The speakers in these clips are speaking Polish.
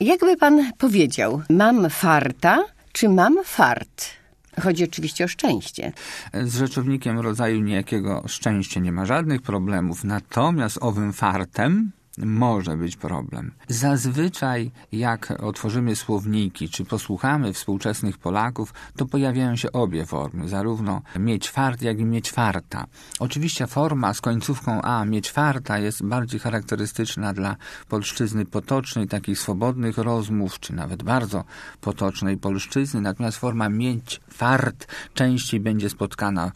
Jakby pan powiedział, mam farta, czy mam fart? Chodzi oczywiście o szczęście. Z rzeczownikiem rodzaju niejakiego szczęście nie ma żadnych problemów, natomiast owym fartem może być problem. Zazwyczaj jak otworzymy słowniki, czy posłuchamy współczesnych Polaków, to pojawiają się obie formy, zarówno mieć fart, jak i mieć farta. Oczywiście forma z końcówką a, mieć farta, jest bardziej charakterystyczna dla polszczyzny potocznej, takich swobodnych rozmów, czy nawet bardzo potocznej polszczyzny, natomiast forma mieć fart częściej będzie spotkana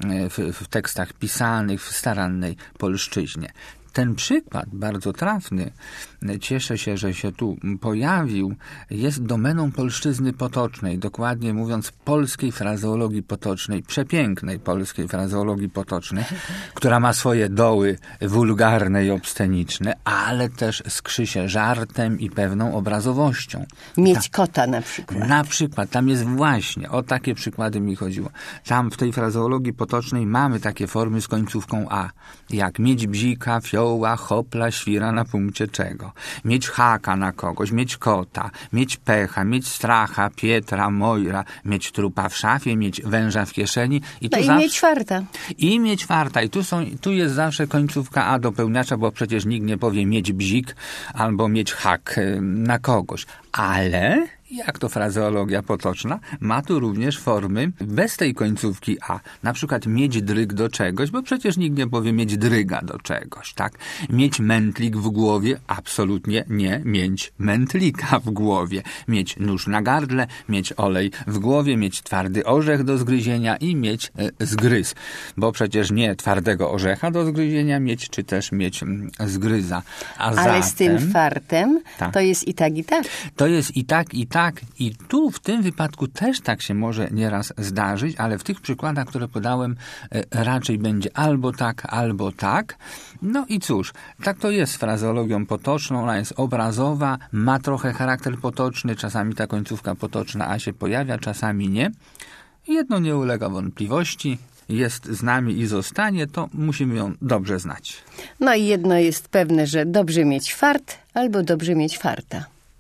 w tekstach pisanych, w starannej polszczyźnie. Ten przykład, bardzo trafny, cieszę się, że się tu pojawił, jest domeną polszczyzny potocznej, dokładnie mówiąc polskiej frazeologii potocznej, przepięknej polskiej frazeologii potocznej, która ma swoje doły wulgarne i obsceniczne, ale też skrzy się żartem i pewną obrazowością. Mieć kota na przykład. Na przykład, tam jest właśnie, o takie przykłady mi chodziło. Tam w tej frazeologii potocznej mamy takie formy z końcówką a, jak mieć bzika, fioła, hopla, świra na punkcie czego. Mieć haka na kogoś, mieć kota, mieć pecha, mieć stracha, Pietra, Mojra, mieć trupa w szafie, mieć węża w kieszeni. I mieć farta. I mieć farta. I tu jest zawsze końcówka a dopełniacza, bo przecież nikt nie powie mieć bzik albo mieć hak na kogoś. Ale jak to frazeologia potoczna, ma tu również formy bez tej końcówki a. Na przykład mieć dryg do czegoś, bo przecież nikt nie powie mieć dryga do czegoś, tak? Mieć mętlik w głowie, absolutnie nie mieć mętlika w głowie. Mieć nóż na gardle, mieć olej w głowie, mieć twardy orzech do zgryzienia i mieć zgryz. Bo przecież nie twardego orzecha do zgryzienia mieć, czy też mieć zgryza. Ale zatem, z tym fartem to jest i tak, i tak. To jest i tak, i tak. I tu w tym wypadku też tak się może nieraz zdarzyć, ale w tych przykładach, które podałem, raczej będzie albo tak, albo tak. No i cóż, tak to jest z frazeologią potoczną, ona jest obrazowa, ma trochę charakter potoczny, czasami ta końcówka potoczna a się pojawia, czasami nie. Jedno nie ulega wątpliwości, jest z nami i zostanie, to musimy ją dobrze znać. No i jedno jest pewne, że dobrze mieć fart albo dobrze mieć farta.